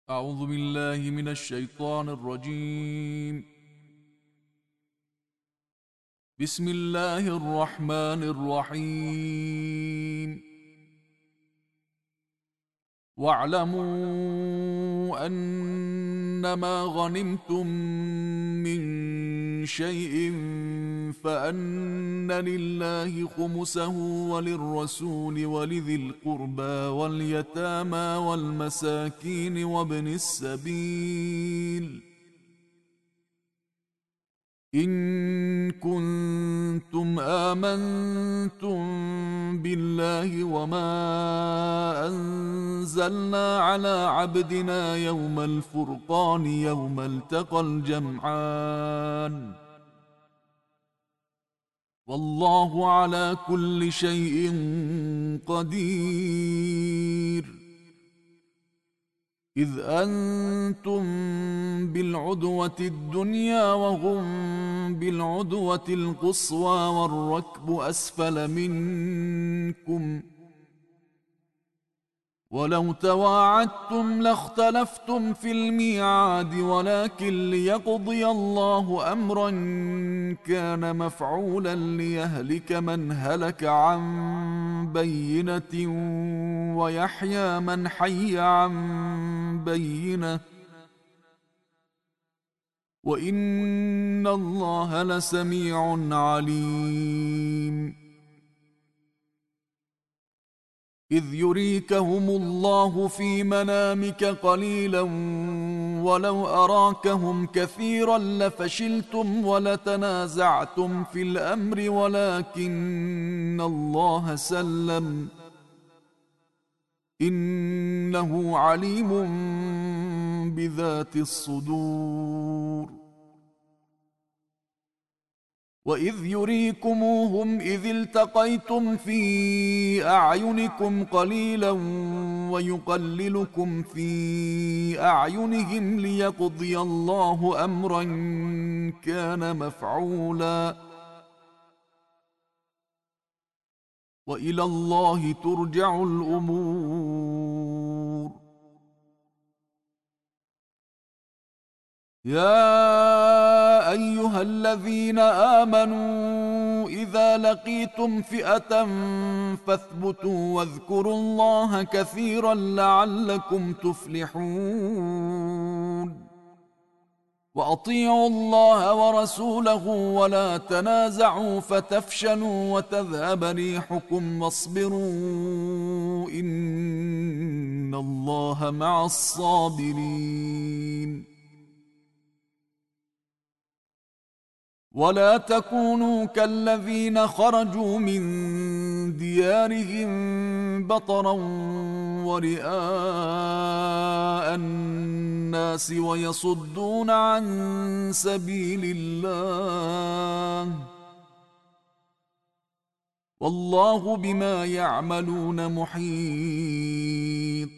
أعوذ بالله من الشيطان الرجيم. بسم الله الرحمن الرحيم. واعلموا أنما غنمتم من شيء فأن لله خمسه وللرسول ولذي القربى واليتامى والمساكين وابن السبيل إن كنتم آمنتم بالله وما أنزلنا على عبدنا يوم الفرقان يوم التقى الجمعان والله على كل شيء قدير. إذ أنتم بالعدوة الدنيا وهم بالعدوة القصوى والركب أسفل منكم ولو تواعدتم لاختلفتم في الميعاد ولكن ليقضي الله أمرا كان مفعولا ليهلك من هلك عن بينة ويحيى من حي عن بينة وإن الله لسميع عليم. إذ يريكهم الله في منامك قليلا ولو أراكهم كثيرا لفشلتم ولتنازعتم في الأمر ولكن الله سلم إنه عليم بذات الصدور. وإذ يريكموهم إذ التقيتم في أعينكم قليلا ويقللكم في أعينهم ليقضي الله أمرا كان مفعولا وإلى الله ترجع الأمور. يا أيها الذين آمنوا إذا لقيتم فئة فاثبتوا واذكروا الله كثيرا لعلكم تفلحون. وأطيعوا الله ورسوله ولا تنازعوا فتفشلوا وتذهب ريحكم واصبروا إن الله مع الصابرين. ولا تكونوا كالذين خرجوا من ديارهم بطرا ورئاء الناس ويصدون عن سبيل الله والله بما يعملون محيط.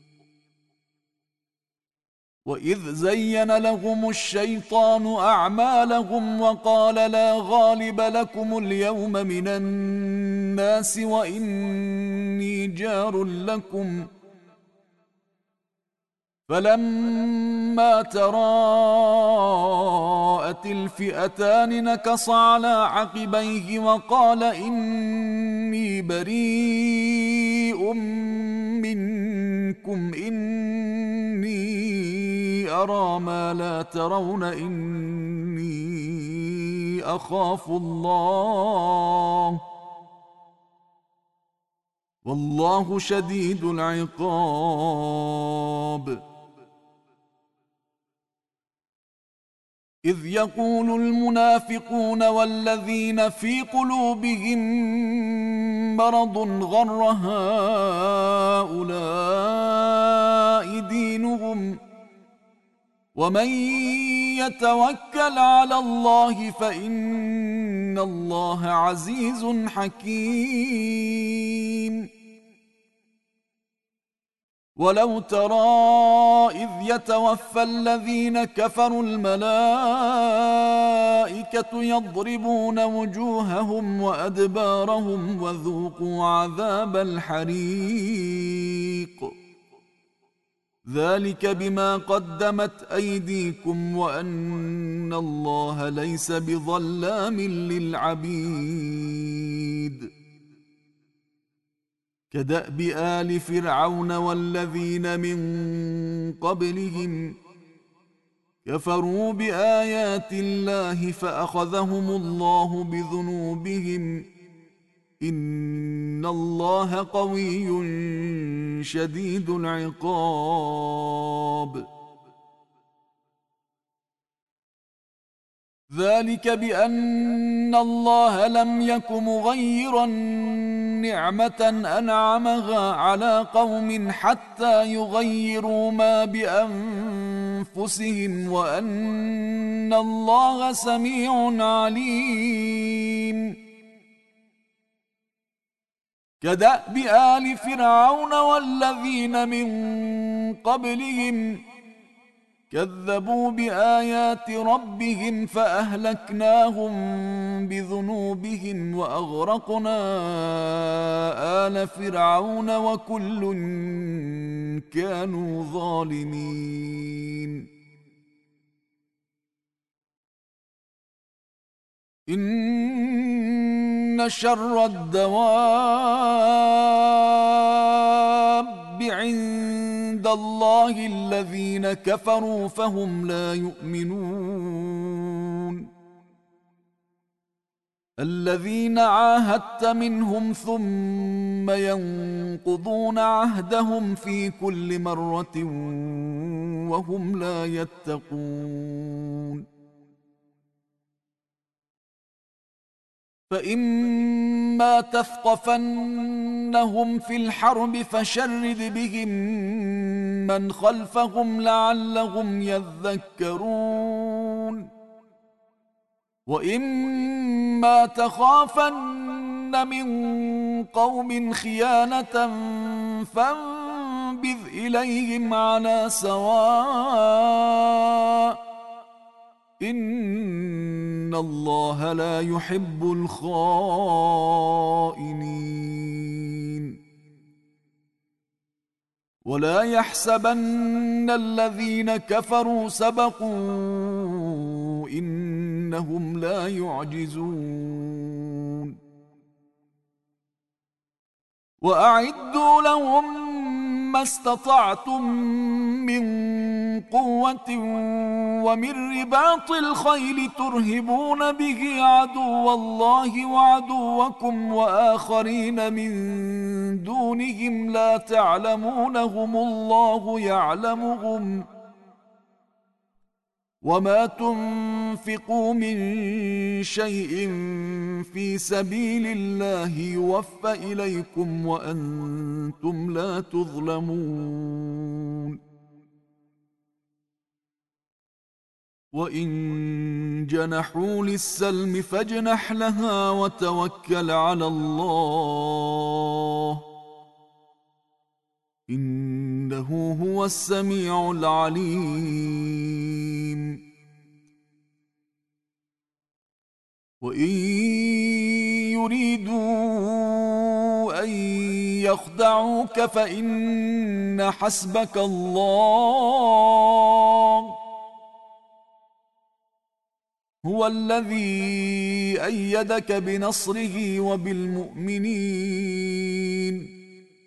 وإذ زين لهم الشيطان أعمالهم وقال لا غالب لكم اليوم من الناس وإني جار لكم فلما تراءت الفئتان نكص على عقبيه وقال إني بريء منكم إني أرى ما لا ترون إني أخاف الله والله شديد العقاب. إذ يقول المنافقون والذين في قلوبهم مرض غر هؤلاء دينهم ومن يتوكل على الله فإن الله عزيز حكيم. ولو ترى إذ يتوفى الذين كفروا الملائكة يضربون وجوههم وأدبارهم وذوقوا عذاب الحريق ذلك بما قدمت أيديكم وأن الله ليس بظلام للعبيد. كدأب آل فرعون والذين من قبلهم كفروا بآيات الله فأخذهم الله بذنوبهم إن الله قوي شديد العقاب. ذلك بأن الله لم يك مغيرا نعمة أنعمها على قوم حتى يغيروا ما بأنفسهم وأن الله سميع عليم. كدأب آل فرعون والذين من قبلهم كذبوا بآيات ربهم فأهلكناهم بذنوبهم وأغرقنا آل فرعون وكل كانوا ظالمين. إن شر الدواب عند الله الذين كفروا فهم لا يؤمنون. الذين عاهدت منهم ثم ينقضون عهدهم في كل مرة وهم لا يتقون. فإما تثقفنهم في الحرب فشرد بهم من خلفهم لعلهم يذكرون. وإما تخافن من قوم خيانة فانبذ إليهم على سواء إن الله لا يحب الخائنين. ولا يحسبن الذين كفروا سبقوا إنهم لا يعجزون. وأعدوا لهم ما استطعتم من قوة ومن رباط الخيل ترهبون به عدو الله وعدوكم وآخرين من دونهم لا تعلمونهم الله يعلمهم. وما تنفقوا من شيء في سبيل الله يوفى إليكم وأنتم لا تظلمون. وإن جنحوا للسلم فاجنح لها وتوكل على الله إنه هو السميع العليم. وإن يريدوا أن يخدعوك فإن حسبك الله هو الذي أيدك بنصره وبالمؤمنين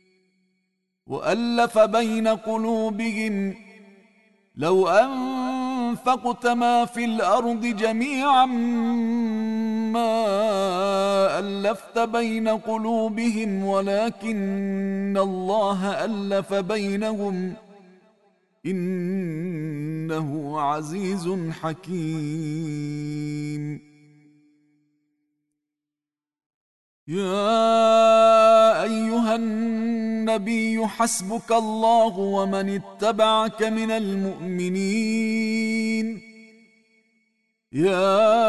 وألف بين قلوبهم لو أنفقت ما في الأرض جميعا ما ألفت بين قلوبهم ولكن الله ألف بينهم إنه عزيز حكيم. يا أيها النبي حسبك الله ومن اتبعك من المؤمنين. يا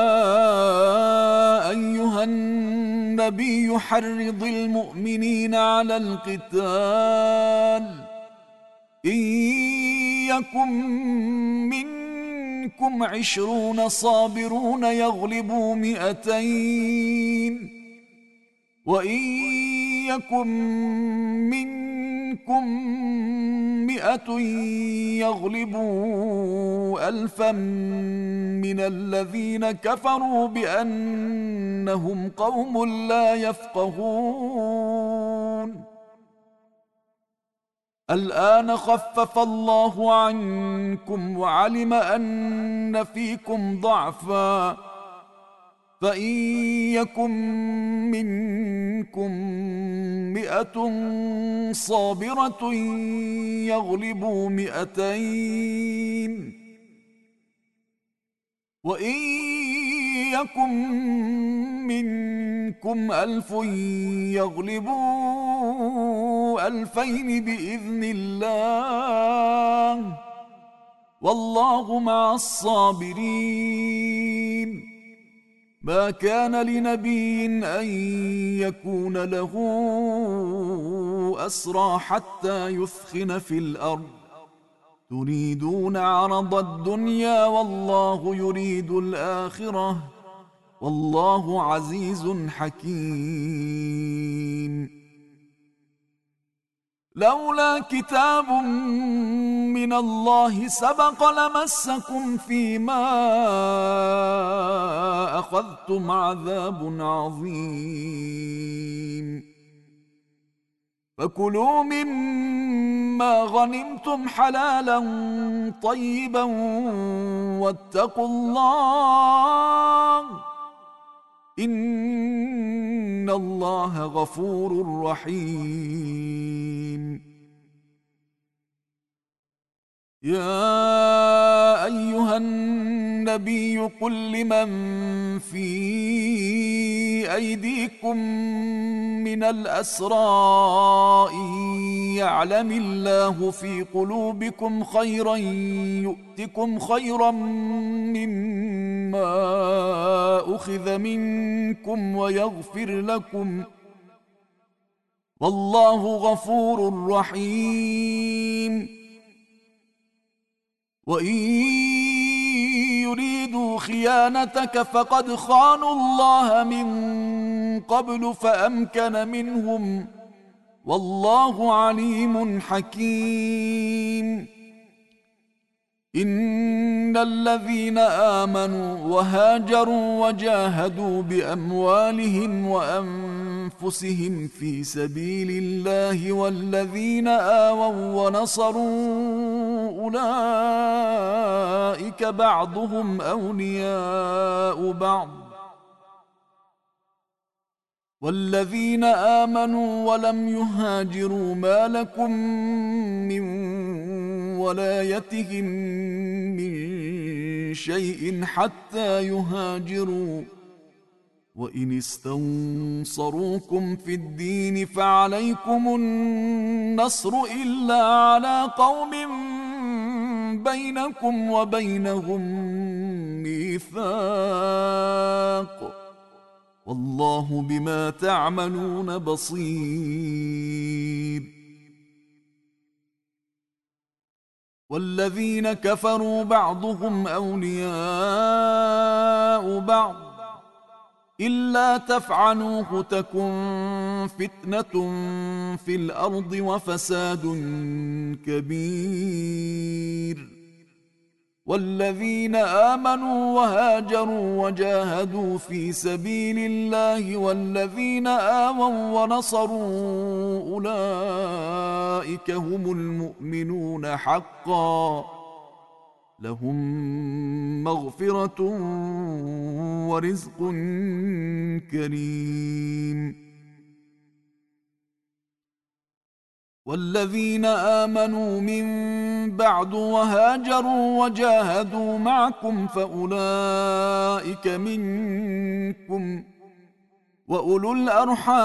أيها النبي حرض المؤمنين على القتال إن يكن منكم 20 صابرون يغلبوا 200 وإن يكن منكم مئة يغلبوا ألفا من الذين كفروا بأنهم قوم لا يفقهون. الآن خفف الله عنكم وعلم أن فيكم ضعفا، فإن يكن منكم 100 صابرة يغلبوا 200، وإن يكن منكم 1000 يغلبوا 2000 بإذن الله، والله مع الصابرين. ما كان لنبي أن يكون له أسرى حتى يثخن في الأرض، تريدون عرض الدنيا والله يريد الآخرة، والله عزيز حكيم. لولا كتاب من الله سبق لمسكم فيما أخذتم عذاب عظيم. فكلوا مما غنمتم حلالا طيبا واتقوا الله إن الله غفور رحيم. يا أيها النبي قل لمن في أيديكم من الأسرى إن يعلم الله في قلوبكم خيرا يؤتكم خيرا مما أخذ منكم ويغفر لكم، والله غفور رحيم. وإن يريدوا خيانتك فقد خانوا الله من قبل فأمكن منهم، والله عليم حكيم. إن الذين آمنوا وهاجروا وجاهدوا بأموالهم وأنفسهم في سبيل الله والذين آووا ونصروا أولئك بعضهم أولياء بعض، والذين آمنوا ولم يهاجروا ما لكم من ولايتهم من شيء حتى يهاجروا، وإن استنصروكم في الدين فعليكم النصر إلا على قوم بينكم وبينهم ميثاق، والله بما تعملون بصير. والذين كفروا بعضهم أولياء بعض إلا تفعلوه تكن فتنة في الأرض وفساد كبير. والذين آمنوا وهاجروا وجاهدوا في سبيل الله والذين آووا ونصروا أولئك هم المؤمنون حقا، لهم مغفرة ورزق كريم. والذين آمنوا من بعد وهاجروا وجاهدوا معكم فأولئك منكم، وأولو الأرحام